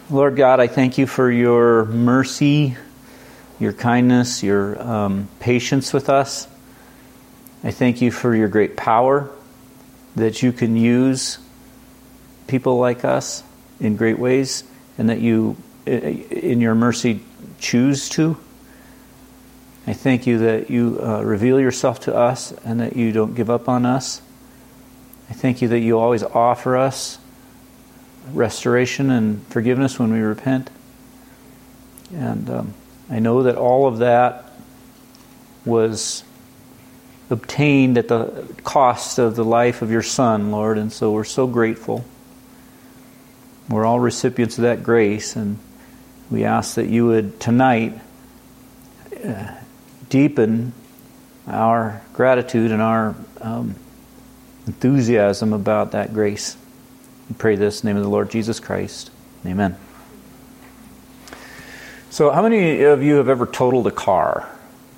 Lord God, I thank you for your mercy, your kindness, your patience with us. I thank you for your great power that you can use people like us in great ways, and that you, in your mercy, choose to. I thank you that you reveal yourself to us and that you don't give up on us. I thank you that you always offer us restoration and forgiveness when we repent. And I know that all of that was obtained at the cost of the life of your Son, Lord, and so we're so grateful. We're all recipients of that grace, and we ask that you would tonight deepen our gratitude and our enthusiasm about that grace. We pray this in the name of the Lord Jesus Christ. Amen. So how many of you have ever totaled a car?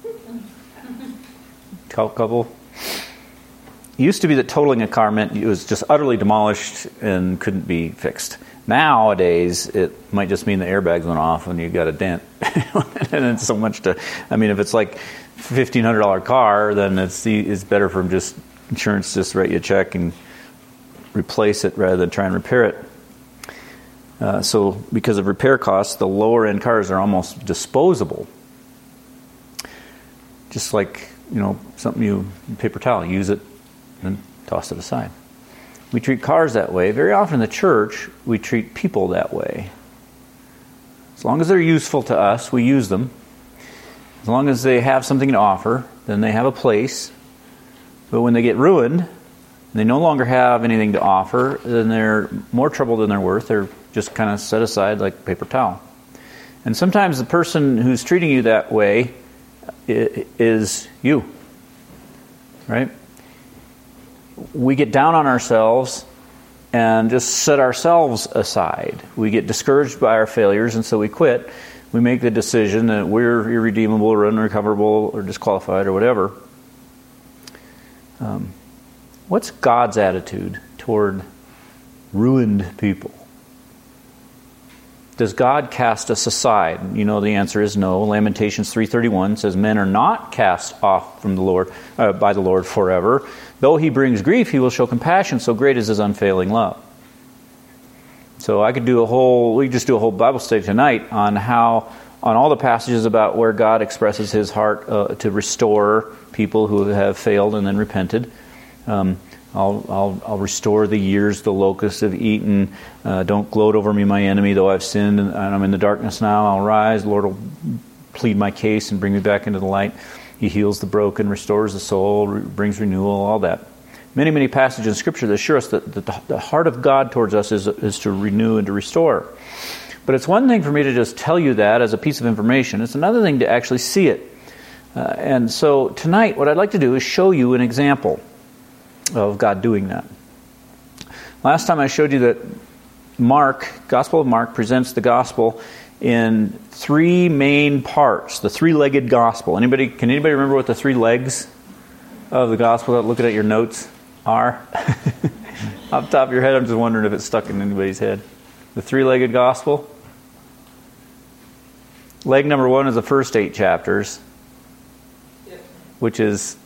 Couple? It used to be that totaling a car meant it was just utterly demolished and couldn't be fixed. Nowadays, it might just mean the airbags went off and you got a dent. And it's so much to... I mean, if it's like $1,500 car, then it's better for just insurance just write you a check and replace it rather than try and repair it. So because of repair costs, the lower-end cars are almost disposable. Just like, something paper towel, use it and toss it aside. We treat cars that way. Very often in the church, we treat people that way. As long as they're useful to us, we use them. As long as they have something to offer, then they have a place. But when they get ruined, and they no longer have anything to offer, then they're more trouble than they're worth. They're just kind of set aside like paper towel. And sometimes the person who's treating you that way is you, right? We get down on ourselves and just set ourselves aside. We get discouraged by our failures, and so we quit. We make the decision that we're irredeemable or unrecoverable or disqualified or whatever. What's God's attitude toward ruined people? Does God cast us aside? The answer is no. Lamentations 3:31 says, "Men are not cast off from the Lord by the Lord forever. Though he brings grief, he will show compassion. So great is his unfailing love." So we could just do a whole Bible study tonight on all the passages about where God expresses his heart to restore people who have failed and then repented. I'll restore the years the locusts have eaten. Don't gloat over me, my enemy, though I've sinned and I'm in the darkness now. I'll rise. The Lord will plead my case and bring me back into the light. He heals the broken, restores the soul, brings renewal, all that. Many, many passages in Scripture that assure us that the heart of God towards us is to renew and to restore. But it's one thing for me to just tell you that as a piece of information. It's another thing to actually see it. And so tonight, what I'd like to do is show you an example of God doing that. Last time I showed you that Gospel of Mark presents the gospel in three main parts, the three-legged gospel. Can anybody remember what the three legs of the gospel without looking at your notes are? Off the top of your head, I'm just wondering if it's stuck in anybody's head. The three-legged gospel. Leg number 1 is the first 8 chapters, which is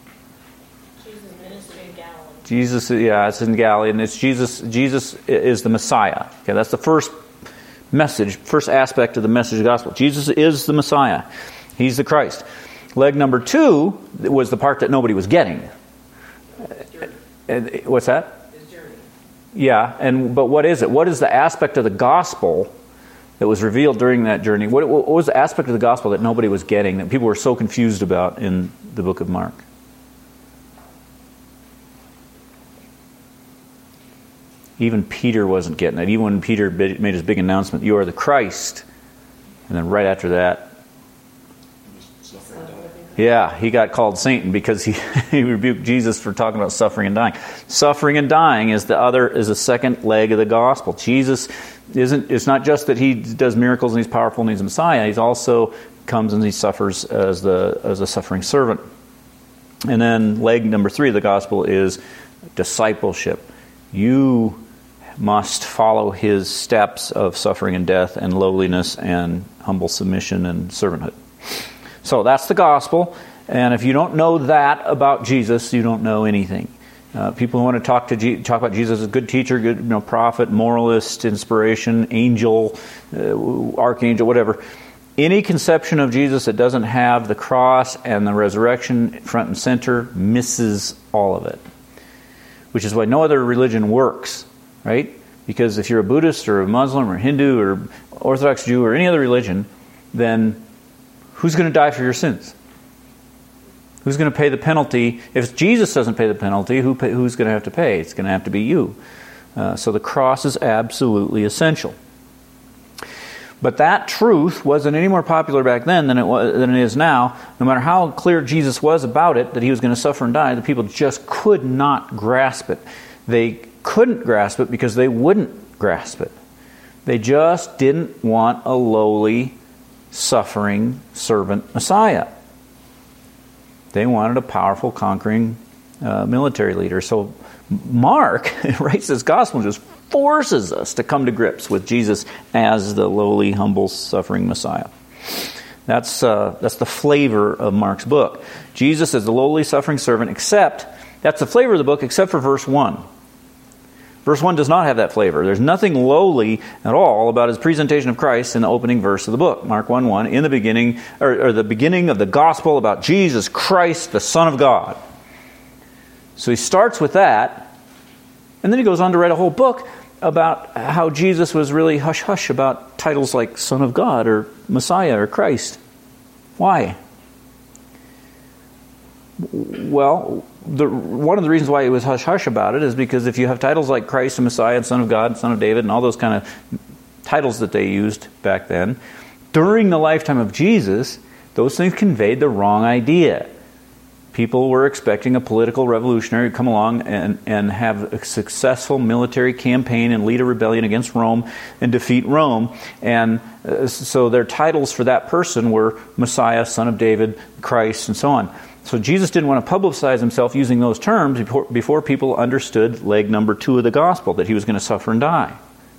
Jesus, it's in Galilee, and it's Jesus. Jesus is the Messiah. Okay, that's the first message, first aspect of the message of the gospel. Jesus is the Messiah. He's the Christ. Leg number 2 was the part that nobody was getting. What's that? His journey. Yeah, but what is it? What is the aspect of the gospel that was revealed during that journey? What was the aspect of the gospel that nobody was getting, that people were so confused about in the book of Mark? Even Peter wasn't getting it. Even when Peter made his big announcement, "You are the Christ," and then right after that, he got called Satan because he rebuked Jesus for talking about suffering and dying. Suffering and dying is the second leg of the gospel. Jesus it's not just that he does miracles and he's powerful and he's a Messiah. He's also comes and he suffers as a suffering servant. And then leg number 3 of the gospel is discipleship. You must follow his steps of suffering and death and lowliness and humble submission and servanthood. So that's the gospel. And if you don't know that about Jesus, you don't know anything. People who want to talk about Jesus as a good teacher, good prophet, moralist, inspiration, angel, archangel, whatever. Any conception of Jesus that doesn't have the cross and the resurrection front and center misses all of it. Which is why no other religion works, right? Because if you're a Buddhist or a Muslim or Hindu or Orthodox Jew or any other religion, then who's going to die for your sins? Who's going to pay the penalty? If Jesus doesn't pay the penalty, who's going to have to pay? It's going to have to be you. So the cross is absolutely essential. But that truth wasn't any more popular back then than it is now. No matter how clear Jesus was about it, that he was going to suffer and die, the people just could not grasp it. They couldn't grasp it because they wouldn't grasp it. They just didn't want a lowly, suffering servant Messiah. They wanted a powerful, conquering military leader. So Mark writes this gospel and just forces us to come to grips with Jesus as the lowly, humble, suffering Messiah. That's the flavor of Mark's book. Jesus is the lowly, suffering servant, that's the flavor of the book except for verse 1. Verse 1 does not have that flavor. There's nothing lowly at all about his presentation of Christ in the opening verse of the book. Mark 1:1, in the beginning, or the beginning of the gospel about Jesus Christ, the Son of God. So he starts with that, and then he goes on to write a whole book about how Jesus was really hush-hush about titles like Son of God or Messiah or Christ. Why? Well, one of the reasons why he was hush-hush about it is because if you have titles like Christ and Messiah and Son of God, Son of David, and all those kind of titles that they used back then, during the lifetime of Jesus, those things conveyed the wrong idea. People were expecting a political revolutionary to come along and have a successful military campaign and lead a rebellion against Rome and defeat Rome. And so their titles for that person were Messiah, Son of David, Christ, and so on. So Jesus didn't want to publicize himself using those terms before people understood leg number 2 of the gospel, that he was going to suffer and die.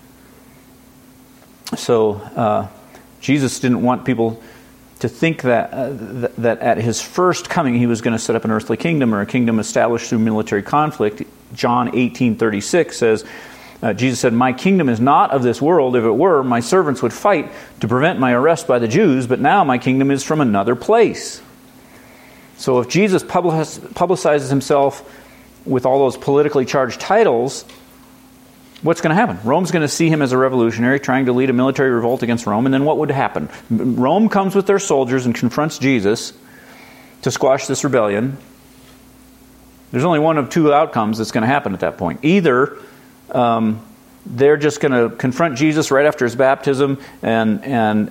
So Jesus didn't want people to think that at his first coming he was going to set up an earthly kingdom or a kingdom established through military conflict. John 18:36 says, Jesus said, "My kingdom is not of this world. If it were, my servants would fight to prevent my arrest by the Jews, but now my kingdom is from another place." So if Jesus publicizes himself with all those politically charged titles, what's going to happen? Rome's going to see him as a revolutionary trying to lead a military revolt against Rome, and then what would happen? Rome comes with their soldiers and confronts Jesus to squash this rebellion. There's only one of two outcomes that's going to happen at that point. Either they're just going to confront Jesus right after his baptism and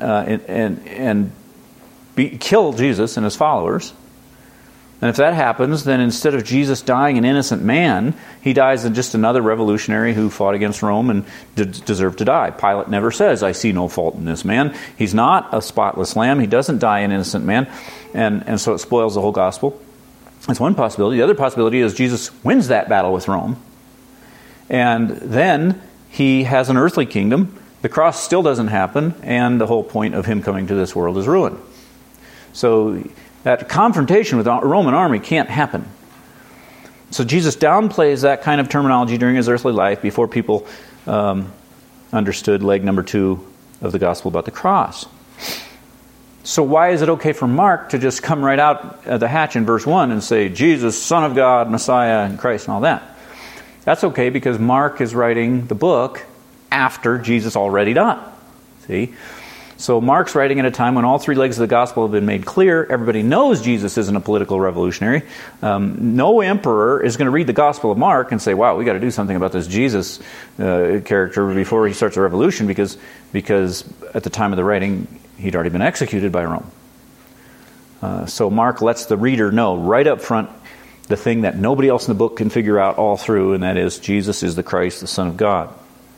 kill Jesus and his followers. And if that happens, then instead of Jesus dying an innocent man, he dies as just another revolutionary who fought against Rome and deserved to die. Pilate never says, "I see no fault in this man." He's not a spotless lamb. He doesn't die an innocent man. And so it spoils the whole gospel. That's one possibility. The other possibility is Jesus wins that battle with Rome. And then he has an earthly kingdom. The cross still doesn't happen. And the whole point of him coming to this world is ruined. So that confrontation with the Roman army can't happen. So Jesus downplays that kind of terminology during his earthly life before people understood leg number 2 of the gospel about the cross. So why is it okay for Mark to just come right out of the hatch in verse 1 and say, Jesus, Son of God, Messiah, and Christ, and all that? That's okay because Mark is writing the book after Jesus already died. See? So Mark's writing at a time when all 3 legs of the gospel have been made clear. Everybody knows Jesus isn't a political revolutionary. No emperor is going to read the gospel of Mark and say, wow, we got to do something about this Jesus character before he starts a revolution because at the time of the writing, he'd already been executed by Rome. So Mark lets the reader know right up front the thing that nobody else in the book can figure out all through, and that is Jesus is the Christ, the Son of God.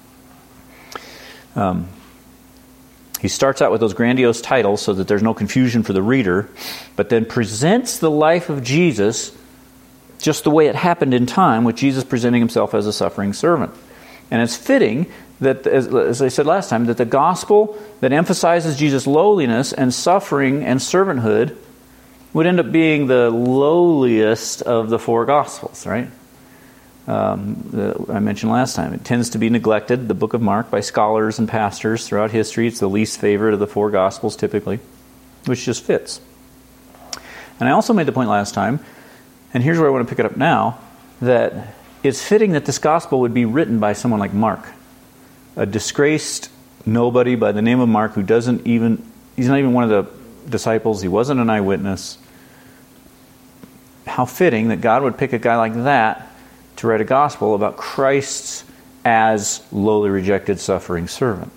He starts out with those grandiose titles so that there's no confusion for the reader, but then presents the life of Jesus just the way it happened in time, with Jesus presenting himself as a suffering servant. And it's fitting that, as I said last time, that the gospel that emphasizes Jesus' lowliness and suffering and servanthood would end up being the lowliest of the four gospels, right? I mentioned last time, it tends to be neglected, the book of Mark, by scholars and pastors throughout history. It's the least favorite of the four gospels typically, which just fits. And I also made the point last time, and here's where I want to pick it up now, that it's fitting that this gospel would be written by someone like Mark, a disgraced nobody by the name of Mark who he's not even one of the disciples, he wasn't an eyewitness. How fitting that God would pick a guy like that to write a gospel about Christ as lowly rejected, suffering servant.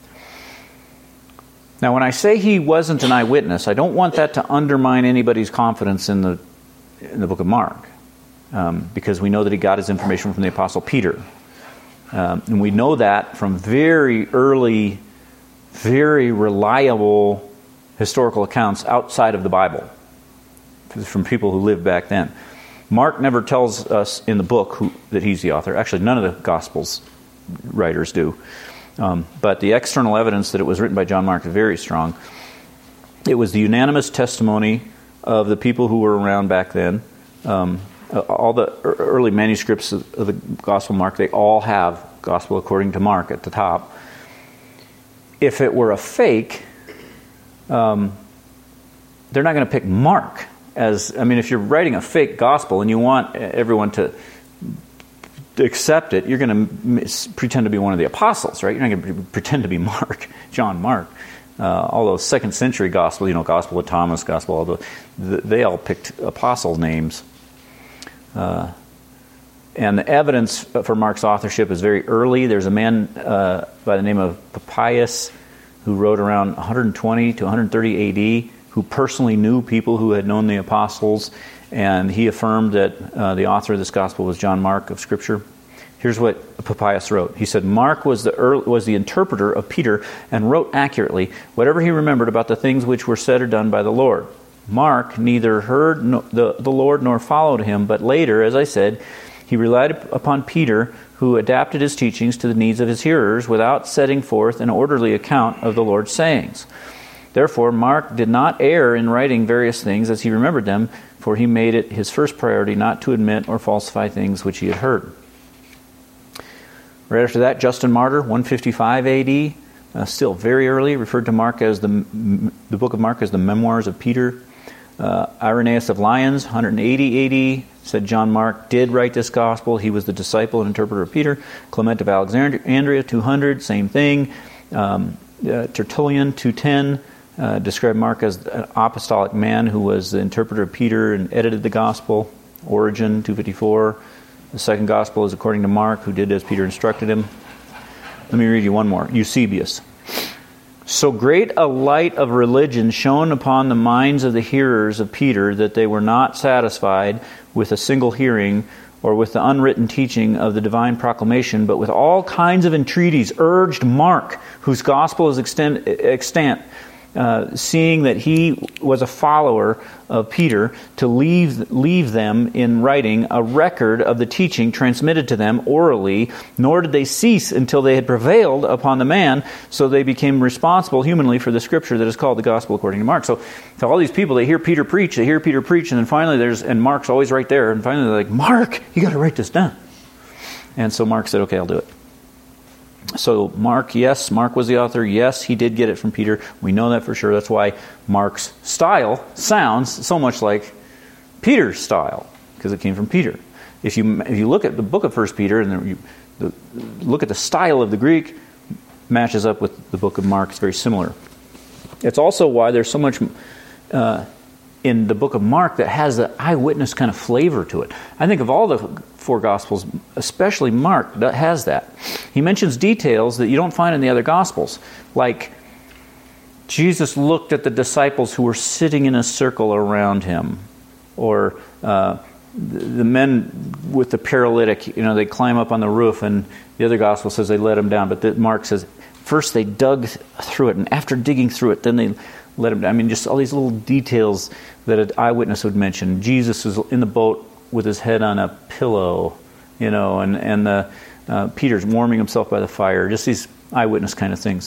Now, when I say he wasn't an eyewitness, I don't want that to undermine anybody's confidence in the book of Mark, because we know that he got his information from the Apostle Peter. And we know that from very early, very reliable historical accounts outside of the Bible, from people who lived back then. Mark never tells us in the book that he's the author. Actually, none of the Gospels writers do. But the external evidence that it was written by John Mark is very strong. It was the unanimous testimony of the people who were around back then. All the early manuscripts of the Gospel of Mark, they all have Gospel according to Mark at the top. If it were a fake, they're not going to pick Mark if you're writing a fake gospel and you want everyone to accept it, you're going to pretend to be one of the apostles, right? You're not going to pretend to be John Mark. All those second century gospels, Gospel of Thomas, they all picked apostle names. And the evidence for Mark's authorship is very early. There's a man by the name of Papias who wrote around 120 to 130 A.D., who personally knew people who had known the apostles, and he affirmed that the author of this gospel was John Mark of Scripture. Here's what Papias wrote. He said, Mark was the interpreter of Peter and wrote accurately whatever he remembered about the things which were said or done by the Lord. Mark neither heard the Lord nor followed him, but later, as I said, he relied upon Peter, who adapted his teachings to the needs of his hearers without setting forth an orderly account of the Lord's sayings. Therefore, Mark did not err in writing various things as he remembered them, for he made it his first priority not to admit or falsify things which he had heard. Right after that, Justin Martyr, 155 A.D., still very early, referred to Mark as the book of Mark as the Memoirs of Peter. Irenaeus of Lyons, 180 A.D., said John Mark did write this gospel. He was the disciple and interpreter of Peter. Clement of Alexandria, 200, same thing. Tertullian, 210, described Mark as an apostolic man who was the interpreter of Peter and edited the gospel. Origen, 254. The second gospel is according to Mark, who did as Peter instructed him. Let me read you one more. Eusebius. So great a light of religion shone upon the minds of the hearers of Peter that they were not satisfied with a single hearing or with the unwritten teaching of the divine proclamation, but with all kinds of entreaties urged Mark, whose gospel is extant, seeing that he was a follower of Peter, to leave them in writing a record of the teaching transmitted to them orally, nor did they cease until they had prevailed upon the man, so they became responsible humanly for the scripture that is called the gospel according to Mark. So all these people, they hear Peter preach, and then finally and Mark's always right there, and finally they're like, Mark, you got to write this down. And so Mark said, okay, I'll do it. So Mark was the author. Yes, he did get it from Peter. We know that for sure. That's why Mark's style sounds so much like Peter's style, because it came from Peter. If you look at the book of 1 Peter and look at the style of the Greek, matches up with the book of Mark. It's very similar. It's also why there's so much in the book of Mark that has the eyewitness kind of flavor to it. I think of all the four Gospels, especially Mark, that has that. He mentions details that you don't find in the other Gospels, like Jesus looked at the disciples who were sitting in a circle around him, or the men with the paralytic, they climb up on the roof, and the other Gospel says they let him down, but Mark says first they dug through it, and after digging through it, then they let him down. Just all these little details that an eyewitness would mention. Jesus was in the boat with his head on a pillow, and Peter's warming himself by the fire, just these eyewitness kind of things.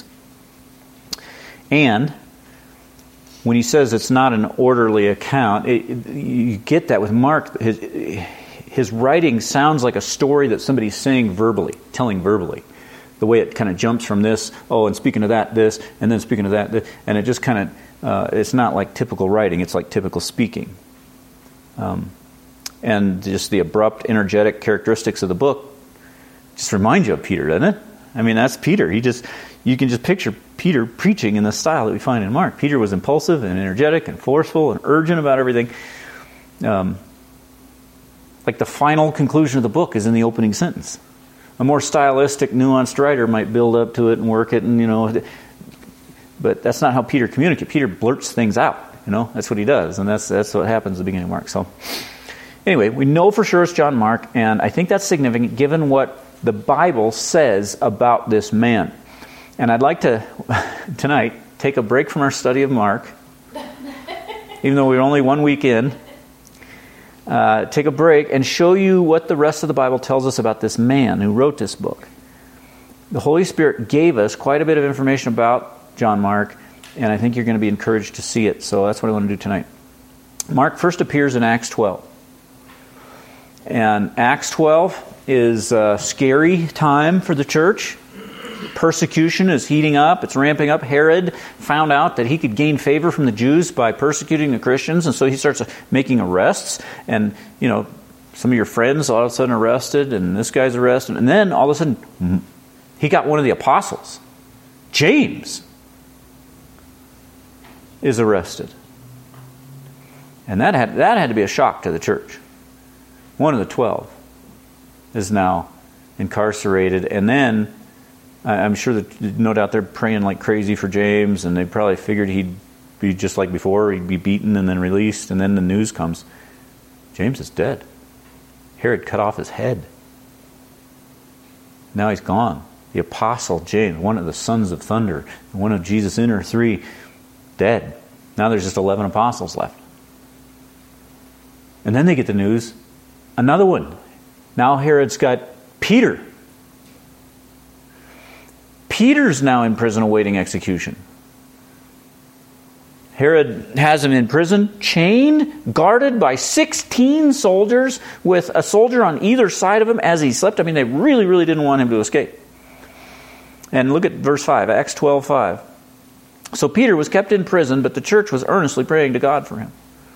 And when he says it's not an orderly account, you get that with Mark. His writing sounds like a story that somebody's saying verbally, telling verbally. The way it kind of jumps from this, and speaking of that, this, and then speaking of that, this, and it just kind of, it's not like typical writing, it's like typical speaking. And just the abrupt, energetic characteristics of the book just remind you of Peter, doesn't it? I mean, that's Peter. You can just picture Peter preaching in the style that we find in Mark. Peter was impulsive and energetic and forceful and urgent about everything. Like the final conclusion of the book is in the opening sentence. A more stylistic, nuanced writer might build up to it and work it, and but that's not how Peter communicates. Peter blurts things out. That's what he does, and that's what happens at the beginning of Mark. So, anyway, we know for sure it's John Mark, and I think that's significant given what the Bible says about this man. And I'd like to tonight take a break from our study of Mark, even though we're only 1 week in. Take a break and show you what the rest of the Bible tells us about this man who wrote this book. The Holy Spirit gave us quite a bit of information about John Mark, and I think you're going to be encouraged to see it. So that's what I want to do tonight. Mark first appears in Acts 12. And Acts 12 is a scary time for the church. Persecution is heating up. It's ramping up. Herod found out that he could gain favor from the Jews by persecuting the Christians, and so he starts making arrests. And, some of your friends all of a sudden arrested, and this guy's arrested. And then all of a sudden, he got one of the apostles, James, is arrested. And that had to be a shock to the church. One of the 12 is now incarcerated, and then I'm sure that no doubt they're praying like crazy for James, and they probably figured he'd be just like before, he'd be beaten and then released, and then the news comes, James is dead. Herod cut off his head. Now he's gone. The apostle James, one of the sons of thunder, one of Jesus' inner three, dead. Now there's just 11 apostles left. And then they get the news, another one. Now Herod's got Peter. Peter's now in prison awaiting execution. Herod has him in prison, chained, guarded by 16 soldiers, with a soldier on either side of him as he slept. I mean, they really, really didn't want him to escape. And look at verse 5, Acts 12:5. So Peter was kept in prison, but the church was earnestly praying to God for him.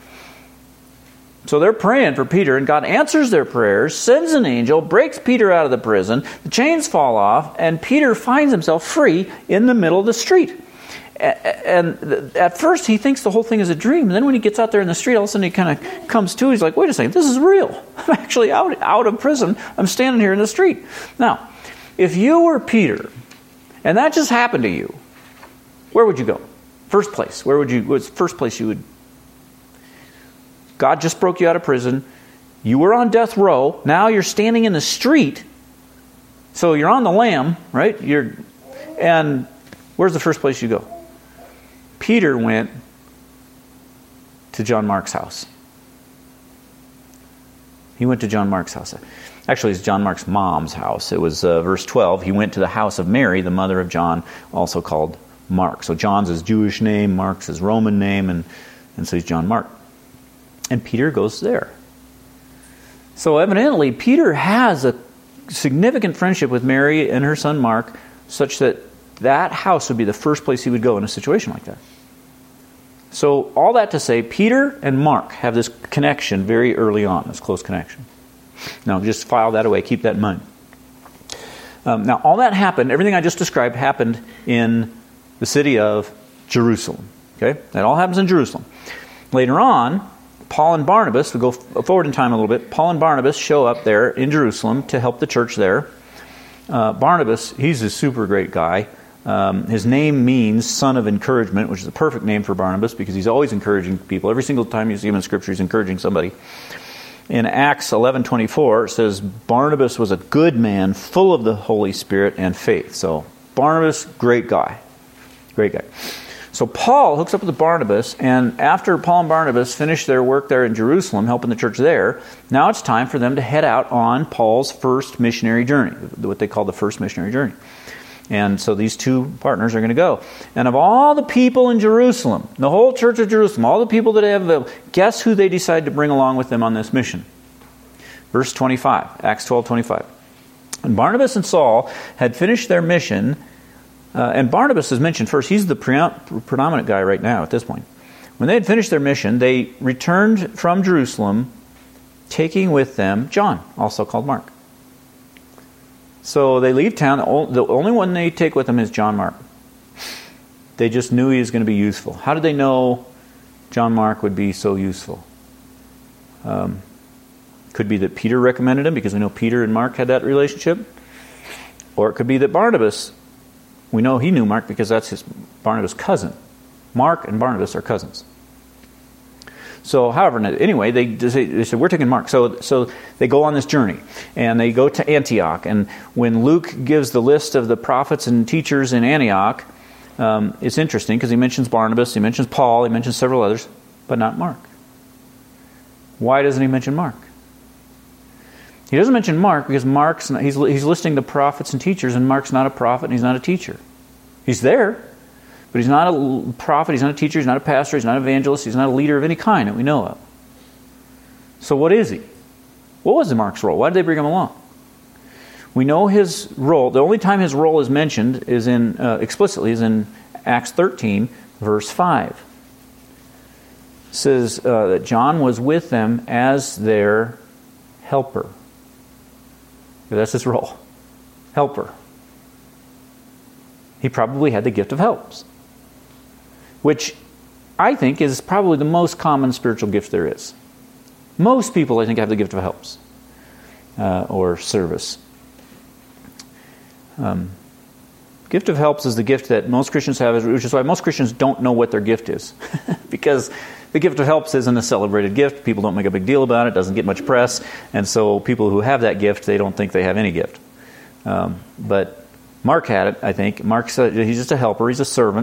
So they're praying for Peter, and God answers their prayers, sends an angel, breaks Peter out of the prison, the chains fall off, and Peter finds himself free in the middle of the street. And at first he thinks the whole thing is a dream, and then when he gets out there in the street, all of a sudden he kind of comes to, he's like, wait a second, this is real. I'm actually out of prison. I'm standing here in the street. Now, if you were Peter, and that just happened to you, where would you go? First place. What's the first place you would? God just broke you out of prison. You were on death row. Now you're standing in the street. So you're on the lam, right? And where's the first place you go? Peter went to John Mark's house. He went to John Mark's house. Actually, it's John Mark's mom's house. It was verse 12. He went to the house of Mary, the mother of John, also called Mark. So John's his Jewish name, Mark's his Roman name, and so he's John Mark. And Peter goes there. So evidently, Peter has a significant friendship with Mary and her son Mark, such that house would be the first place he would go in a situation like that. So all that to say, Peter and Mark have this connection very early on, this close connection. Now, just file that away. Keep that in mind. Now, all that happened, everything I just described happened in the city of Jerusalem. Okay? That all happens in Jerusalem. Later on, Paul and Barnabas, we go forward in time a little bit, Paul and Barnabas show up there in Jerusalem to help the church there. Barnabas, he's a super great guy. His name means son of encouragement, which is a perfect name for Barnabas because he's always encouraging people. Every single time you see him in Scripture, he's encouraging somebody. In Acts 11:24, it says, Barnabas was a good man, full of the Holy Spirit and faith. So, Barnabas, great guy. Great guy. So Paul hooks up with Barnabas, and after Paul and Barnabas finish their work there in Jerusalem, helping the church there, now it's time for them to head out on Paul's first missionary journey, what they call the first missionary journey. And so these two partners are going to go. And of all the people in Jerusalem, the whole church of Jerusalem, all the people that have, guess who they decide to bring along with them on this mission? Verse 25, Acts 12:25. And Barnabas and Saul had finished their mission. And Barnabas is mentioned first. He's the predominant guy right now at this point. When they had finished their mission, they returned from Jerusalem, taking with them John, also called Mark. So they leave town. The only one they take with them is John Mark. They just knew he was going to be useful. How did they know John Mark would be so useful? Could be that Peter recommended him, because we know Peter and Mark had that relationship. Or it could be that Barnabas, we know he knew Mark because that's Barnabas' cousin. Mark and Barnabas are cousins. So, however, anyway, they said, we're taking Mark. So they go on this journey, and they go to Antioch. And when Luke gives the list of the prophets and teachers in Antioch, it's interesting because he mentions Barnabas, he mentions Paul, he mentions several others, but not Mark. Why doesn't he mention Mark? He doesn't mention Mark because Mark's not, he's listing the prophets and teachers, and Mark's not a prophet and he's not a teacher. He's there, but he's not a prophet, he's not a teacher, he's not a pastor, he's not an evangelist, he's not a leader of any kind that we know of. So what is he? What was Mark's role? Why did they bring him along? We know his role. The only time his role is mentioned is explicitly is in Acts 13, verse 5. It says that John was with them as their helper. That's his role. Helper. He probably had the gift of helps, which I think is probably the most common spiritual gift there is. Most people, I think, have the gift of helps or service. Gift of helps is the gift that most Christians have, which is why most Christians don't know what their gift is. Because the gift of helps isn't a celebrated gift. People don't make a big deal about it. It doesn't get much press. And so people who have that gift, they don't think they have any gift. But Mark had it, I think. Mark said he's just a helper. He's a servant.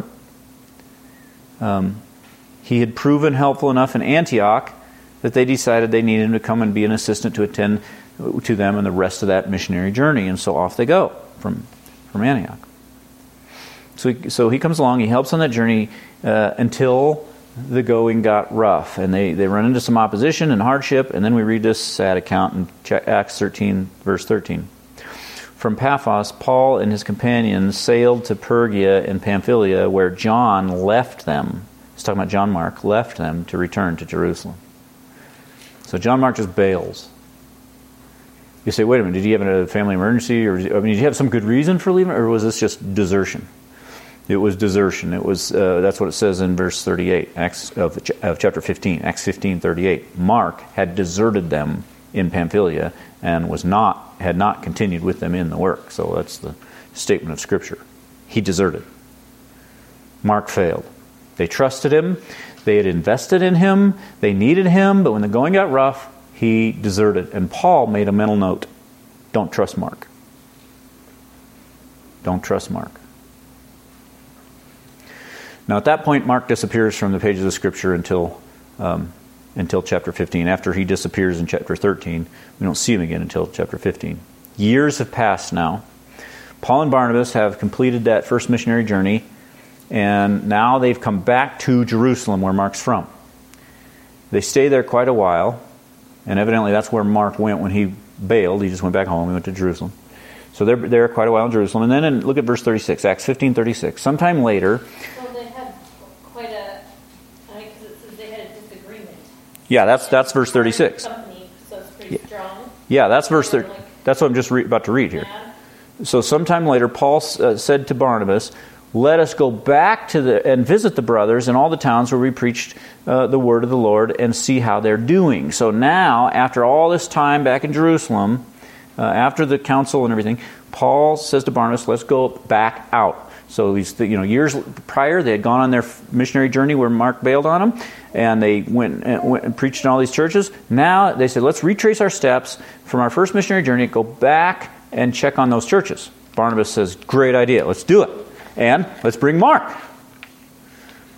He had proven helpful enough in Antioch that they decided they needed him to come and be an assistant to attend to them and the rest of that missionary journey. And so off they go from Antioch. So he comes along, he helps on that journey until the going got rough. And they run into some opposition and hardship, and then we read this sad account in Acts 13, verse 13. From Paphos, Paul and his companions sailed to Pergia and Pamphylia, where John left them. He's talking about John Mark, left them to return to Jerusalem. So John Mark just bails. You say, wait a minute, did he have a family emergency? Or did he have some good reason for leaving? Or was this just desertion? It was desertion. It was that's what it says in verse 38 of chapter 15, Acts 15:38. Mark had deserted them in Pamphylia and had not continued with them in the work. So that's the statement of Scripture. He deserted. Mark failed. They trusted him. They had invested in him. They needed him. But when the going got rough, he deserted. And Paul made a mental note. Don't trust Mark. Don't trust Mark. Now at that point, Mark disappears from the pages of Scripture until chapter 15. After he disappears in chapter 13, we don't see him again until chapter 15. Years have passed now. Paul and Barnabas have completed that first missionary journey, and now they've come back to Jerusalem, where Mark's from. They stay there quite a while, and evidently that's where Mark went when he bailed. He just went back home. He went to Jerusalem. So they're there quite a while in Jerusalem. And then look at verse 36, Acts 15:36. Sometime later... Well, they had quite a... because it says they had a disagreement. Yeah, that's verse 36. Company, so it's pretty strong. Yeah, that's verse 30. That's what I'm just about to read here. So sometime later, Paul said to Barnabas, let us go back and visit the brothers in all the towns where we preached the word of the Lord and see how they're doing. So now, after all this time back in Jerusalem, after the council and everything, Paul says to Barnabas, let's go back out. So years prior, they had gone on their missionary journey where Mark bailed on them, and they went and preached in all these churches. Now they said, let's retrace our steps from our first missionary journey, go back and check on those churches. Barnabas says, great idea, let's do it. And let's bring Mark.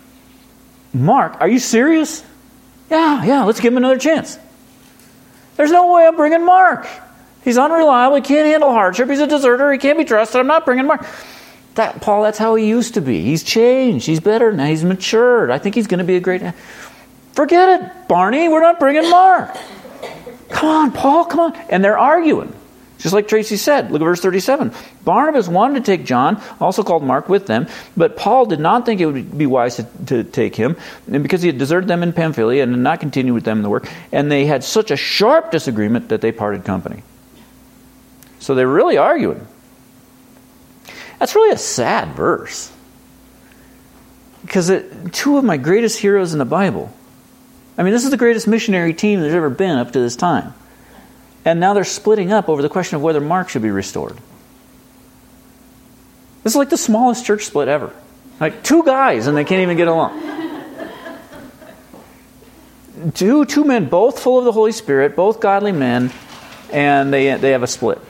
Mark, are you serious? Yeah, let's give him another chance. There's no way I'm bringing Mark. He's unreliable. He can't handle hardship. He's a deserter. He can't be trusted. I'm not bringing Mark. Paul, that's how he used to be. He's changed. He's better now. He's matured. I think he's going to be a great... Forget it, Barney. We're not bringing Mark. Come on, Paul, come on. And they're arguing. Just like Tracy said. Look at verse 37. Barnabas wanted to take John, also called Mark, with them, but Paul did not think it would be wise to take him, and because he had deserted them in Pamphylia and did not continue with them in the work. And they had such a sharp disagreement that they parted company. So they're really arguing. That's really a sad verse. Because two of my greatest heroes in the Bible. I mean, this is the greatest missionary team there's ever been up to this time. And now they're splitting up over the question of whether Mark should be restored. This is like the smallest church split ever. Like two guys and they can't even get along. Two men, both full of the Holy Spirit, both godly men, and they have a split.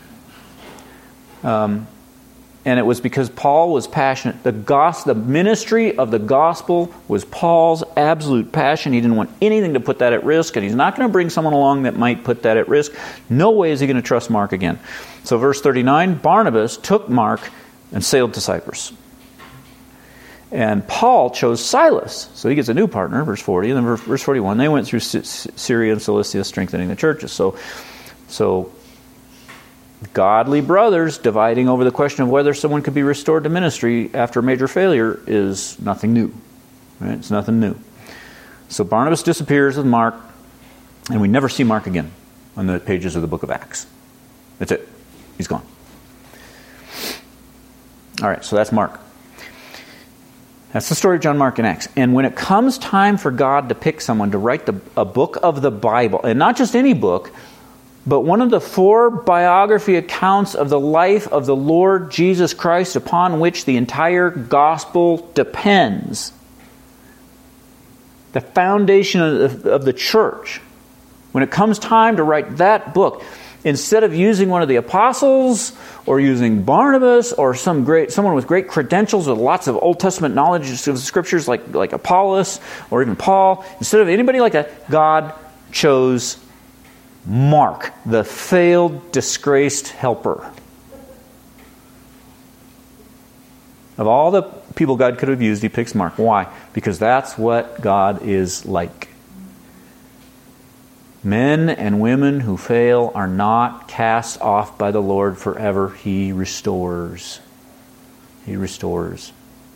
And it was because Paul was passionate. The ministry of the gospel was Paul's absolute passion. He didn't want anything to put that at risk, and he's not going to bring someone along that might put that at risk. No way is he going to trust Mark again. So verse 39, Barnabas took Mark and sailed to Cyprus. And Paul chose Silas. So he gets a new partner, verse 40. And then verse 41, they went through Syria and Cilicia, strengthening the churches. So godly brothers dividing over the question of whether someone could be restored to ministry after a major failure is nothing new. Right? It's nothing new. So Barnabas disappears with Mark, and we never see Mark again on the pages of the book of Acts. That's it. He's gone. All right, so that's Mark. That's the story of John Mark and Acts. And when it comes time for God to pick someone to write a book of the Bible, and not just any book, but one of the 4 biography accounts of the life of the Lord Jesus Christ upon which the entire gospel depends. The foundation of the church. When it comes time to write that book, instead of using one of the apostles or using Barnabas or someone with great credentials with lots of Old Testament knowledge of the scriptures like Apollos or even Paul, instead of anybody like that, God chose Mark, the failed, disgraced helper. Of all the people God could have used, he picks Mark. Why? Because that's what God is like. Men and women who fail are not cast off by the Lord forever. He restores. He restores.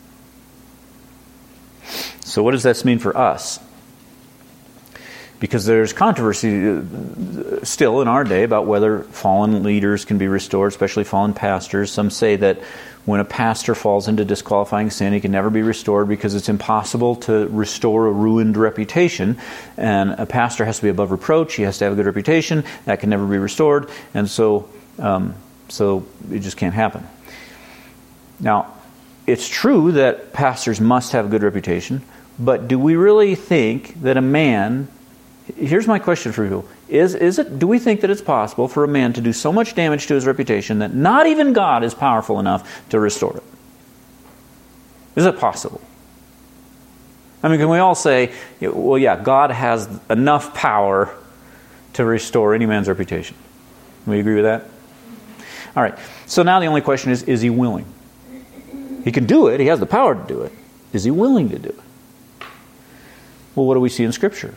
So what does this mean for us? Because there's controversy still in our day about whether fallen leaders can be restored, especially fallen pastors. Some say that when a pastor falls into disqualifying sin, he can never be restored because it's impossible to restore a ruined reputation. And a pastor has to be above reproach. He has to have a good reputation. That can never be restored. And so it just can't happen. Now, it's true that pastors must have a good reputation, but do we really think that a man... Here's my question for you. Do we think that it's possible for a man to do so much damage to his reputation that not even God is powerful enough to restore it? Is it possible? I mean, can we all say, well, yeah, God has enough power to restore any man's reputation? Can we agree with that? All right. So now the only question is he willing? He can do it. He has the power to do it. Is he willing to do it? Well, what do we see in Scripture?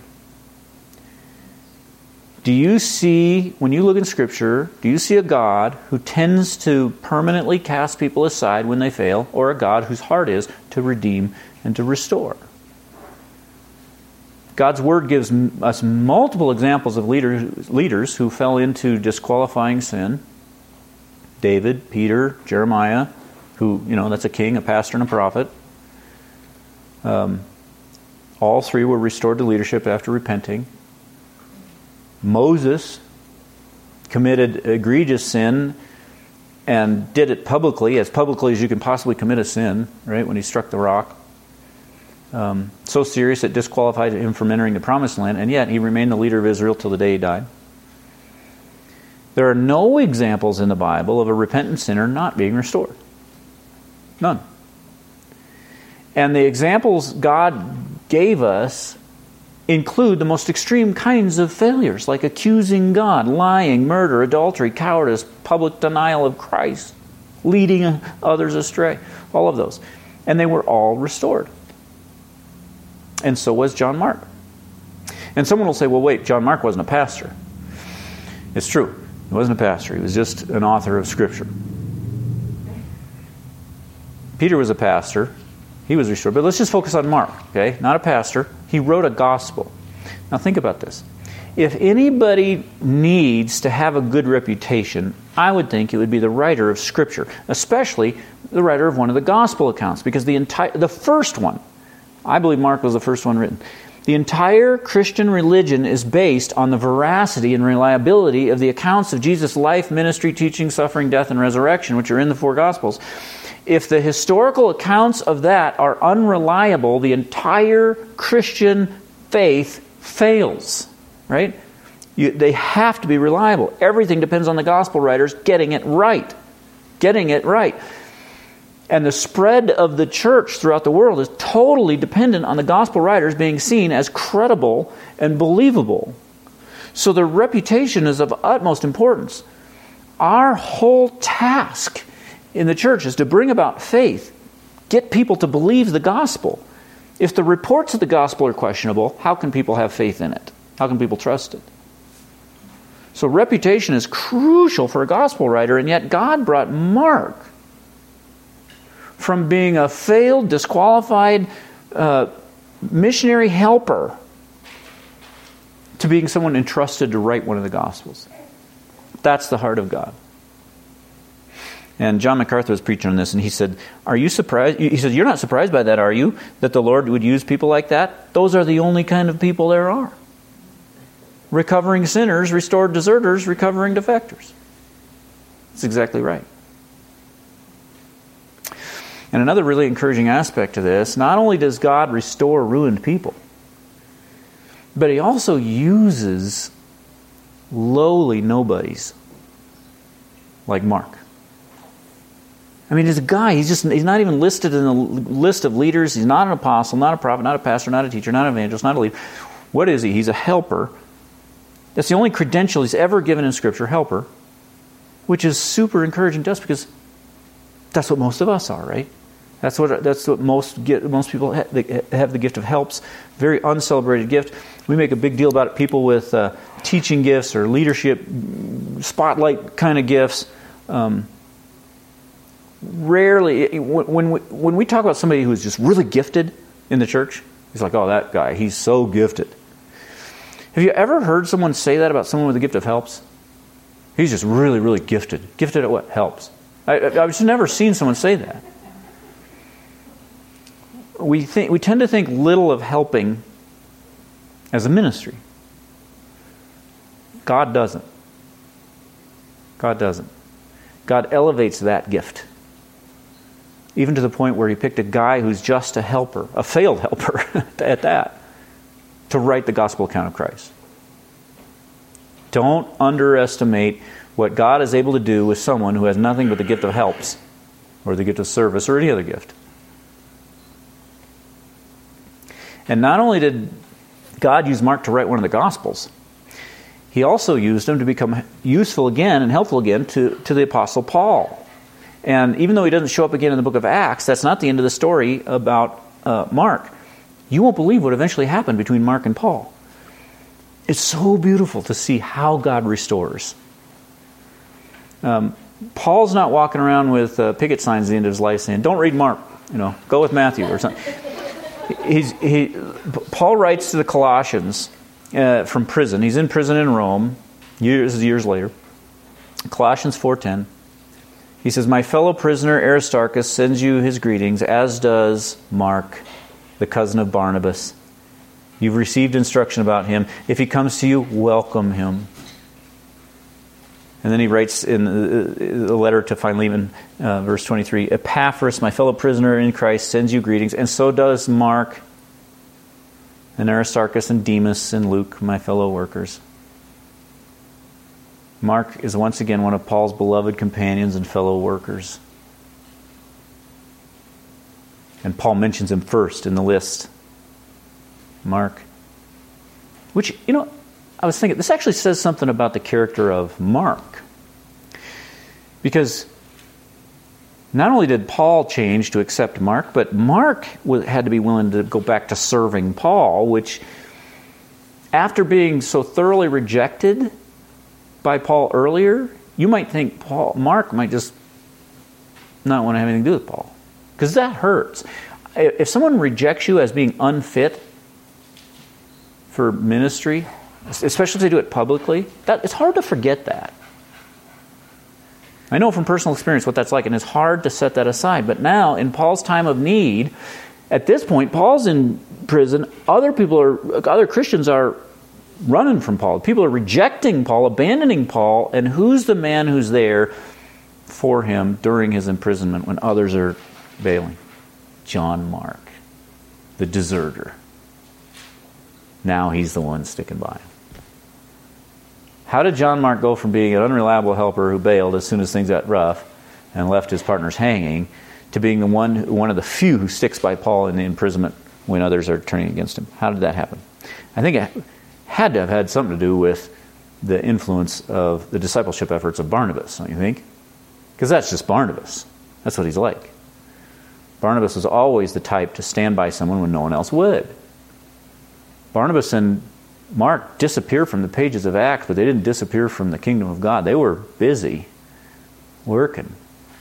Do you see, when you look in Scripture, do you see a God who tends to permanently cast people aside when they fail, or a God whose heart is to redeem and to restore? God's Word gives us multiple examples of leaders who fell into disqualifying sin. David, Peter, Jeremiah, who, that's a king, a pastor, and a prophet. All 3 were restored to leadership after repenting. Moses committed egregious sin and did it publicly as you can possibly commit a sin, right, when he struck the rock. So serious it disqualified him from entering the promised land, and yet he remained the leader of Israel till the day he died. There are no examples in the Bible of a repentant sinner not being restored. None. And the examples God gave us include the most extreme kinds of failures, like accusing God, lying, murder, adultery, cowardice, public denial of Christ, leading others astray, all of those. And they were all restored. And so was John Mark. And someone will say, well, wait, John Mark wasn't a pastor. It's true. He wasn't a pastor. He was just an author of Scripture. Peter was a pastor. He was restored. But let's just focus on Mark, okay? Not a pastor. He wrote a gospel. Now think about this. If anybody needs to have a good reputation, I would think it would be the writer of Scripture, especially the writer of one of the gospel accounts, because the first one, I believe Mark was the first one written. The entire Christian religion is based on the veracity and reliability of the accounts of Jesus' life, ministry, teaching, suffering, death, and resurrection, which are in the four Gospels. If the historical accounts of that are unreliable, the entire Christian faith fails, right? They have to be reliable. Everything depends on the gospel writers getting it right. Getting it right. And the spread of the church throughout the world is totally dependent on the gospel writers being seen as credible and believable. So their reputation is of utmost importance. Our whole task in the church is to bring about faith, get people to believe the gospel. If the reports of the gospel are questionable, how can people have faith in it? How can people trust it? So reputation is crucial for a gospel writer, and yet God brought Mark from being a failed, disqualified missionary helper to being someone entrusted to write one of the Gospels. That's the heart of God. And John MacArthur was preaching on this, and he said, are you surprised? He said, you're not surprised by that, are you? That the Lord would use people like that? Those are the only kind of people there are. Recovering sinners, restored deserters, recovering defectors. That's exactly right. And another really encouraging aspect to this, not only does God restore ruined people, but He also uses lowly nobodies like Mark. I mean, he's a guy, he's not even listed in the list of leaders. He's not an apostle, not a prophet, not a pastor, not a teacher, not an evangelist, not a leader. What is he? He's a helper. That's the only credential he's ever given in Scripture, helper, which is super encouraging to us because that's what most of us are, right? That's what most people have the gift of helps. Very uncelebrated gift. We make a big deal about it. People with teaching gifts or leadership spotlight kind of gifts. Rarely, when we talk about somebody who's just really gifted in the church, it's like, oh, that guy, he's so gifted. Have you ever heard someone say that about someone with a gift of helps? He's just really, really gifted. Gifted at what? Helps. I've just never seen someone say that. We tend to think little of helping as a ministry. God doesn't. God doesn't. God elevates that gift. Even to the point where He picked a guy who's just a helper, a failed helper at that, to write the gospel account of Christ. Don't underestimate what God is able to do with someone who has nothing but the gift of helps, or the gift of service, or any other gift. And not only did God use Mark to write one of the Gospels, He also used him to become useful again and helpful again to the Apostle Paul. And even though he doesn't show up again in the book of Acts, that's not the end of the story about Mark. You won't believe what eventually happened between Mark and Paul. It's so beautiful to see how God restores. Paul's not walking around with picket signs at the end of his life saying, don't read Mark, go with Matthew or something. Paul writes to the Colossians from prison. He's in prison in Rome, years later. Colossians 4:10. He says, my fellow prisoner Aristarchus sends you his greetings, as does Mark, the cousin of Barnabas. You've received instruction about him. If he comes to you, welcome him. And then he writes in the letter to Philemon, verse 23, Epaphras, my fellow prisoner in Christ, sends you greetings, and so does Mark, and Aristarchus, and Demas, and Luke, my fellow workers. Mark is once again one of Paul's beloved companions and fellow workers. And Paul mentions him first in the list. Mark. Which, I was thinking, this actually says something about the character of Mark. Because not only did Paul change to accept Mark, but Mark had to be willing to go back to serving Paul, which, after being so thoroughly rejected by Paul earlier, you might think Mark might just not want to have anything to do with Paul. Because that hurts. If someone rejects you as being unfit for ministry, especially if they do it publicly, it's hard to forget that. I know from personal experience what that's like, and it's hard to set that aside. But now, in Paul's time of need, at this point, Paul's in prison. Other Christians are running from Paul. People are rejecting Paul, abandoning Paul, and who's the man who's there for him during his imprisonment when others are bailing? John Mark, the deserter. Now he's the one sticking by him. How did John Mark go from being an unreliable helper who bailed as soon as things got rough and left his partners hanging to being the one of the few who sticks by Paul in the imprisonment when others are turning against him? How did that happen? I think it had to have had something to do with the influence of the discipleship efforts of Barnabas, don't you think? Because that's just Barnabas. That's what he's like. Barnabas was always the type to stand by someone when no one else would. Barnabas and Mark disappear from the pages of Acts, but they didn't disappear from the kingdom of God. They were busy working.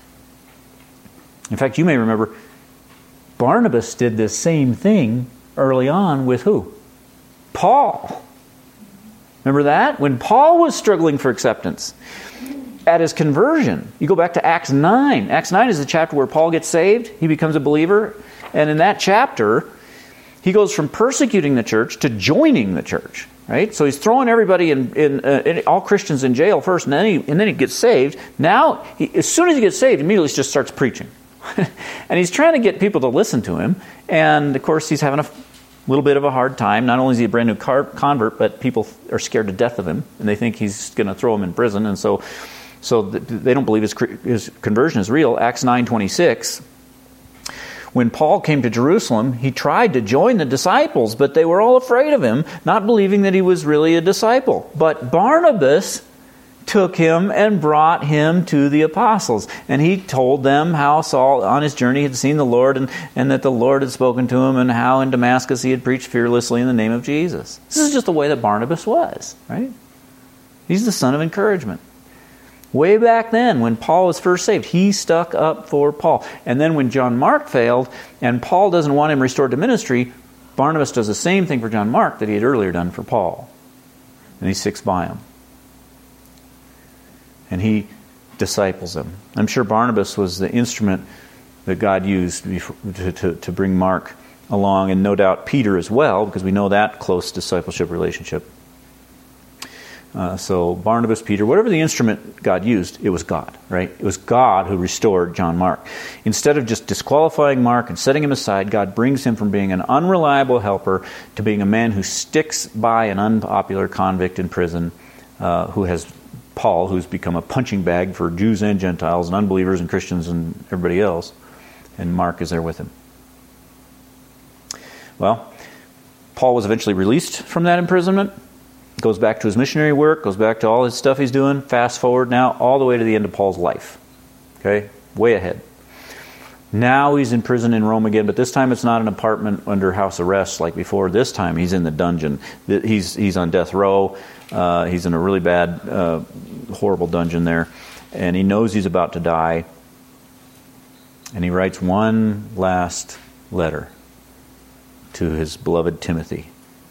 In fact, you may remember Barnabas did the same thing early on with who? Paul. Remember that? When Paul was struggling for acceptance at his conversion. You go back to Acts 9. Acts 9 is the chapter where Paul gets saved. He becomes a believer. And in that chapter, he goes from persecuting the church to joining the church, right? So he's throwing everybody in all Christians in jail first, and then he gets saved. Now, as soon as he gets saved, immediately he just starts preaching. And he's trying to get people to listen to him. And, of course, he's having a little bit of a hard time. Not only is he a brand new convert, but people are scared to death of him, and they think he's going to throw him in prison. And so they don't believe his conversion is real. Acts 9:26. When Paul came to Jerusalem, he tried to join the disciples, but they were all afraid of him, not believing that he was really a disciple. But Barnabas took him and brought him to the apostles. And he told them how Saul, on his journey, had seen the Lord and that the Lord had spoken to him, and how in Damascus he had preached fearlessly in the name of Jesus. This is just the way that Barnabas was, right? He's the son of encouragement. Way back then, when Paul was first saved, he stuck up for Paul. And then when John Mark failed, and Paul doesn't want him restored to ministry, Barnabas does the same thing for John Mark that he had earlier done for Paul. And he sticks by him. And he disciples him. I'm sure Barnabas was the instrument that God used to bring Mark along, and no doubt Peter as well, because we know that close discipleship relationship. So Barnabas, Peter, whatever the instrument God used, it was God, right? It was God who restored John Mark. Instead of just disqualifying Mark and setting him aside, God brings him from being an unreliable helper to being a man who sticks by an unpopular convict in prison, who has Paul, who's become a punching bag for Jews and Gentiles and unbelievers and Christians and everybody else. And Mark is there with him. Well, Paul was eventually released from that imprisonment. Goes back to his missionary work, goes back to all his stuff he's doing. Fast forward now all the way to the end of Paul's life. Okay? Way ahead. Now he's in prison in Rome again, but this time it's not an apartment under house arrest like before. This time he's in the dungeon. He's on death row. He's in a really bad, horrible dungeon there. And he knows he's about to die. And he writes one last letter to his beloved Timothy.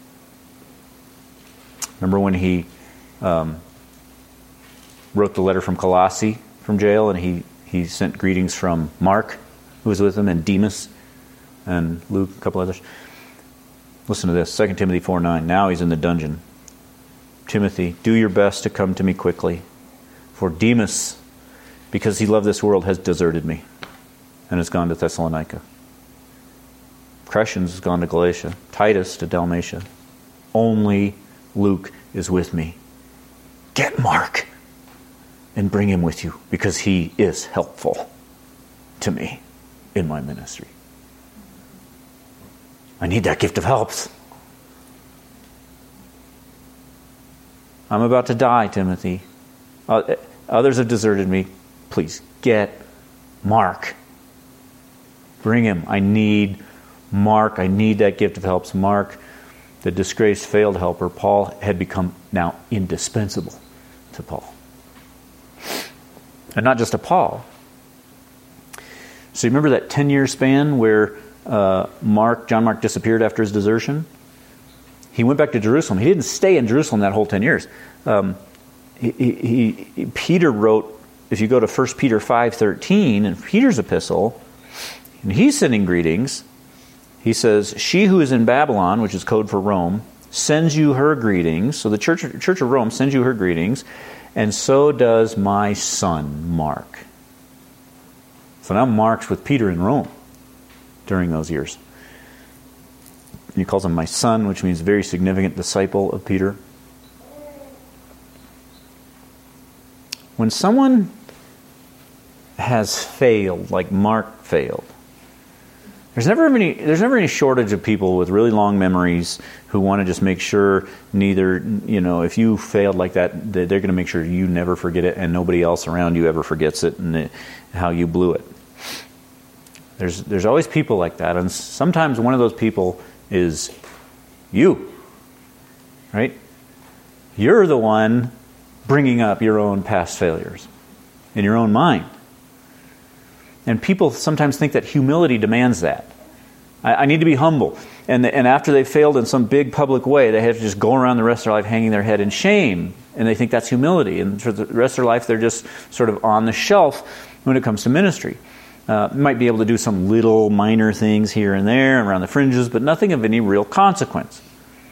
Remember when he wrote the letter from Colossae from jail, and he sent greetings from Mark, who was with him, and Demas, and Luke, a couple others? Listen to this, 2 Timothy 4:9. Now he's in the dungeon. Timothy, do your best to come to me quickly, for Demas, because he loved this world, has deserted me and has gone to Thessalonica. Crescens has gone to Galatia, Titus to Dalmatia. Only Luke is with me. Get Mark and bring him with you, because he is helpful to me in my ministry. I need that gift of helps. I'm about to die, Timothy. Others have deserted me. Please, get Mark. Bring him. I need Mark. I need that gift of helps. Mark, the disgraced, failed helper, Paul had become now indispensable to Paul. And not just to Paul. So you remember that 10-year span where John Mark disappeared after his desertion? He went back to Jerusalem. He didn't stay in Jerusalem that whole 10 years. Peter wrote, if you go to 1 Peter 5:13, in Peter's epistle, and he's sending greetings, he says, she who is in Babylon, which is code for Rome, sends you her greetings. So the Church of Rome sends you her greetings, and so does my son, Mark. So now Mark's with Peter in Rome during those years. And he calls him my son, which means very significant disciple of Peter. When someone has failed, like Mark failed, there's never any shortage of people with really long memories who want to just make sure if you failed like that, they're going to make sure you never forget it and nobody else around you ever forgets it and how you blew it. There's always people like that, and sometimes one of those people is you, right? You're the one bringing up your own past failures in your own mind. And people sometimes think that humility demands that. I need to be humble. And after they've failed in some big public way, they have to just go around the rest of their life hanging their head in shame. And they think that's humility. And for the rest of their life, they're just sort of on the shelf when it comes to ministry. Might be able to do some little minor things here and there around the fringes, but nothing of any real consequence.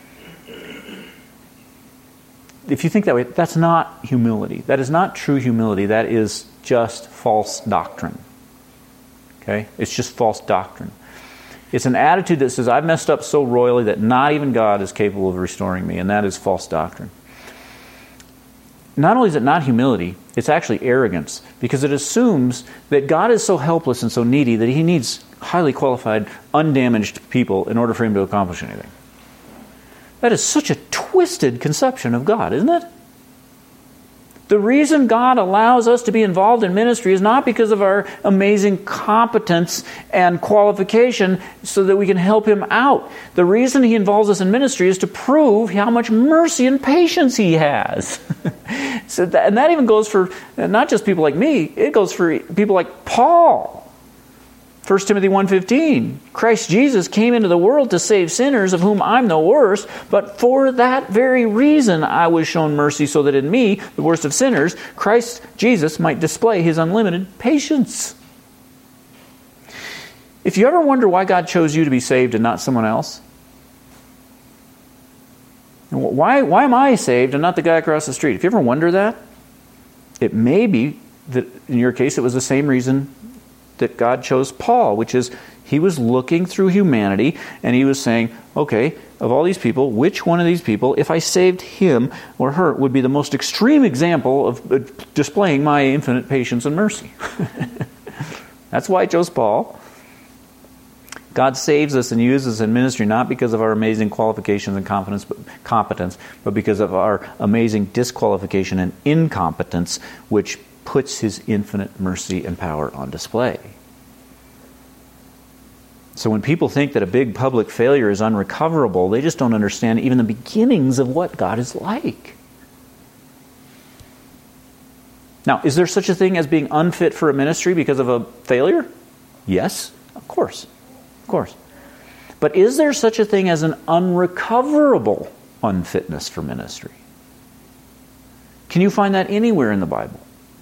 If you think that way, that's not humility. That is not true humility. That is just false doctrine. Okay? It's just false doctrine. It's an attitude that says, I've messed up so royally that not even God is capable of restoring me, and that is false doctrine. Not only is it not humility, it's actually arrogance, because it assumes that God is so helpless and so needy that He needs highly qualified, undamaged people in order for Him to accomplish anything. That is such a twisted conception of God, isn't it? The reason God allows us to be involved in ministry is not because of our amazing competence and qualification so that we can help Him out. The reason He involves us in ministry is to prove how much mercy and patience He has. And that even goes for not just people like me, it goes for people like Paul. 1 Timothy 1:15, Christ Jesus came into the world to save sinners, of whom I'm the worst, but for that very reason I was shown mercy, so that in me, the worst of sinners, Christ Jesus might display His unlimited patience. If you ever wonder why God chose you to be saved and not someone else, why am I saved and not the guy across the street? If you ever wonder that, it may be that in your case it was the same reason that God chose Paul, which is he was looking through humanity and he was saying, okay, of all these people, which one of these people, if I saved him or her, would be the most extreme example of displaying my infinite patience and mercy? That's why I chose Paul. God saves us and uses us in ministry not because of our amazing qualifications and competence, but because of our amazing disqualification and incompetence, which puts His infinite mercy and power on display. So when people think that a big public failure is unrecoverable, they just don't understand even the beginnings of what God is like. Now, is there such a thing as being unfit for a ministry because of a failure? Yes, of course. Of course. But is there such a thing as an unrecoverable unfitness for ministry? Can you find that anywhere in the Bible?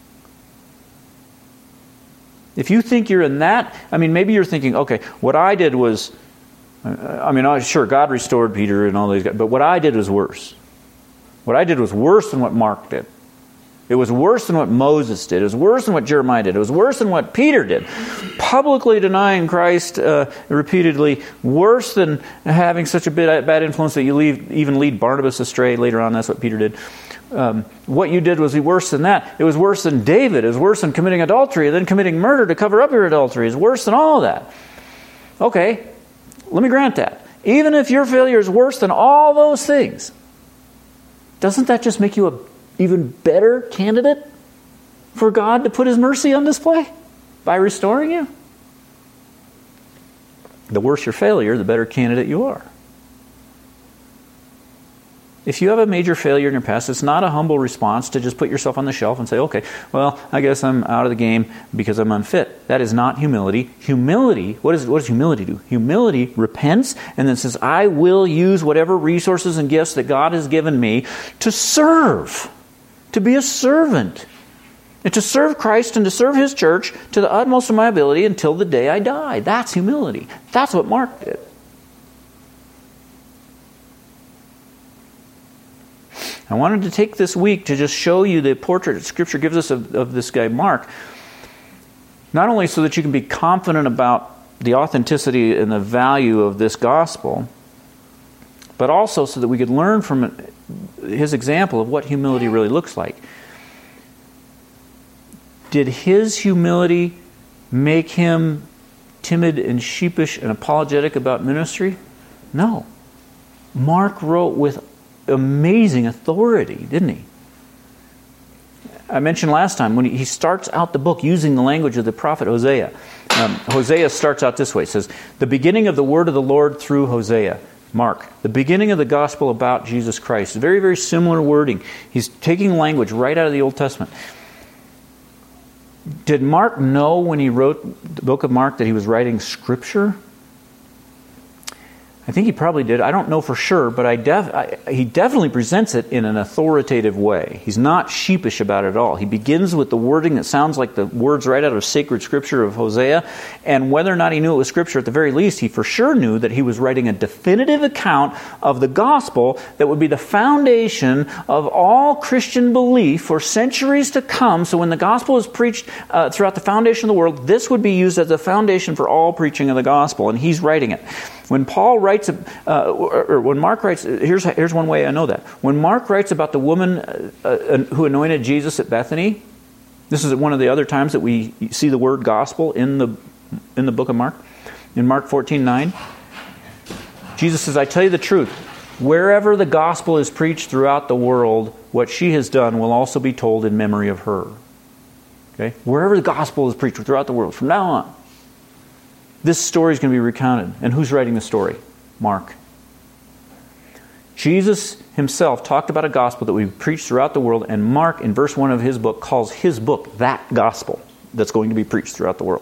If you think you're in that, maybe you're thinking, okay, what I did was, sure, God restored Peter and all these guys, but what I did was worse. What I did was worse than what Mark did. It was worse than what Moses did. It was worse than what Jeremiah did. It was worse than what Peter did. Publicly denying Christ repeatedly, worse than having such a bad influence that you even lead Barnabas astray. Later on, that's what Peter did. What you did was worse than that. It was worse than David. It was worse than committing adultery and then committing murder to cover up your adultery. It's worse than all of that. Okay, let me grant that. Even if your failure is worse than all those things, Doesn't that just make you an even better candidate for God to put His mercy on display by restoring you? The worse your failure, the better candidate you are. If you have a major failure in your past, it's not a humble response to just put yourself on the shelf and say, okay, well, I guess I'm out of the game because I'm unfit. That is not humility. Humility, what does humility do? Humility repents and then says, I will use whatever resources and gifts that God has given me to serve, to be a servant, and to serve Christ and to serve His church to the utmost of my ability until the day I die. That's humility. That's what Mark did. I wanted to take this week to just show you the portrait that Scripture gives us of this guy Mark, not only so that you can be confident about the authenticity and the value of this gospel, but also so that we could learn from his example of what humility really looks like. Did his humility make him timid and sheepish and apologetic about ministry? No. Mark wrote with amazing authority, didn't he? I mentioned last time when he starts out the book using the language of the prophet Hosea. Hosea starts out this way. It says, the beginning of the word of the Lord through Hosea. Mark, the beginning of the gospel about Jesus Christ. Very, very similar wording. He's taking language right out of the Old Testament. Did Mark know when he wrote the book of Mark that he was writing Scripture? I think he probably did. I don't know for sure, but he definitely presents it in an authoritative way. He's not sheepish about it at all. He begins with the wording that sounds like the words right out of sacred Scripture of Hosea, and whether or not he knew it was Scripture, at the very least, he for sure knew that he was writing a definitive account of the gospel that would be the foundation of all Christian belief for centuries to come. So when the gospel is preached throughout the foundation of the world, this would be used as the foundation for all preaching of the gospel, and he's writing it. When Paul writes, or when Mark writes, here's one way I know that. When Mark writes about the woman who anointed Jesus at Bethany, this is one of the other times that we see the word gospel in the book of Mark. In Mark 14:9, Jesus says, I tell you the truth, wherever the gospel is preached throughout the world, what she has done will also be told in memory of her. Okay? Wherever the gospel is preached throughout the world, from now on, this story is going to be recounted. And who's writing the story? Mark. Jesus himself talked about a gospel that we preached throughout the world, and Mark, in verse 1 of his book, calls his book that gospel that's going to be preached throughout the world.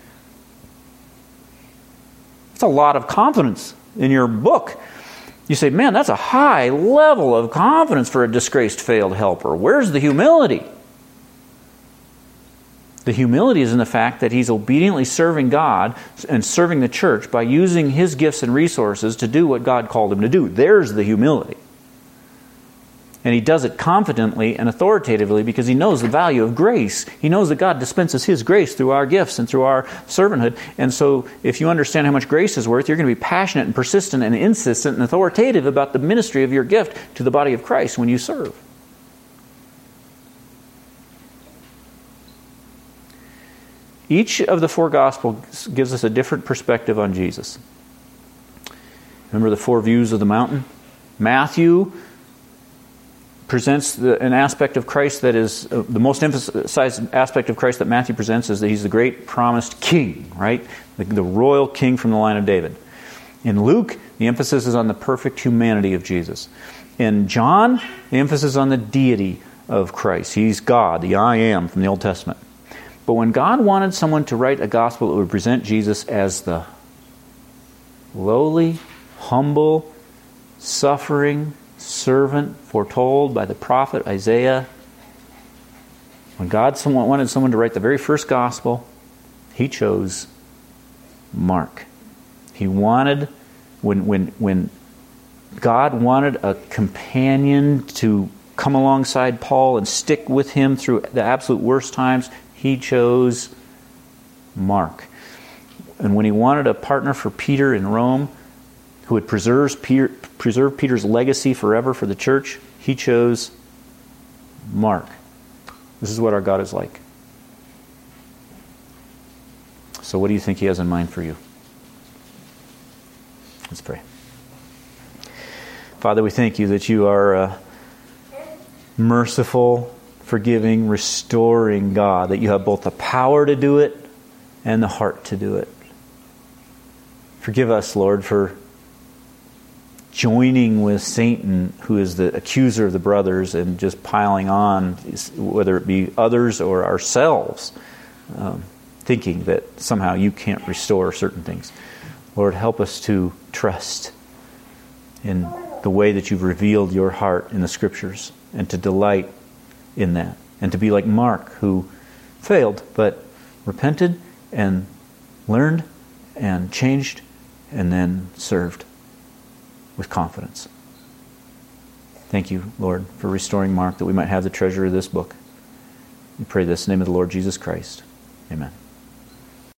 That's a lot of confidence in your book. You say, man, that's a high level of confidence for a disgraced, failed helper. Where's the humility? The humility is in the fact that he's obediently serving God and serving the church by using his gifts and resources to do what God called him to do. There's the humility. And he does it confidently and authoritatively because he knows the value of grace. He knows that God dispenses His grace through our gifts and through our servanthood. And so if you understand how much grace is worth, you're going to be passionate and persistent and insistent and authoritative about the ministry of your gift to the body of Christ when you serve. Each of the four Gospels gives us a different perspective on Jesus. Remember the four views of the mountain? Matthew presents an aspect of Christ that is, the most emphasized aspect of Christ that Matthew presents is that He's the great promised King, right? The royal King from the line of David. In Luke, the emphasis is on the perfect humanity of Jesus. In John, the emphasis is on the deity of Christ. He's God, the I Am from the Old Testament. But when God wanted someone to write a gospel that would present Jesus as the lowly, humble, suffering servant foretold by the prophet Isaiah, when God wanted someone to write the very first gospel, He chose Mark. He wanted, when God wanted a companion to come alongside Paul and stick with him through the absolute worst times, He chose Mark. And when He wanted a partner for Peter in Rome who would preserve Peter's legacy forever for the church, He chose Mark. This is what our God is like. So what do you think He has in mind for you? Let's pray. Father, we thank You that You are merciful, forgiving, restoring God, that you have both the power to do it and the heart to do it. Forgive us, Lord, for joining with Satan, who is the accuser of the brothers, and just piling on, whether it be others or ourselves, thinking that somehow you can't restore certain things. Lord, help us to trust in the way that you've revealed your heart in the Scriptures, and to delight in that, and to be like Mark, who failed but repented and learned and changed and then served with confidence. Thank you, Lord, for restoring Mark, that we might have the treasure of this book. We pray this in the name of the Lord Jesus Christ. Amen.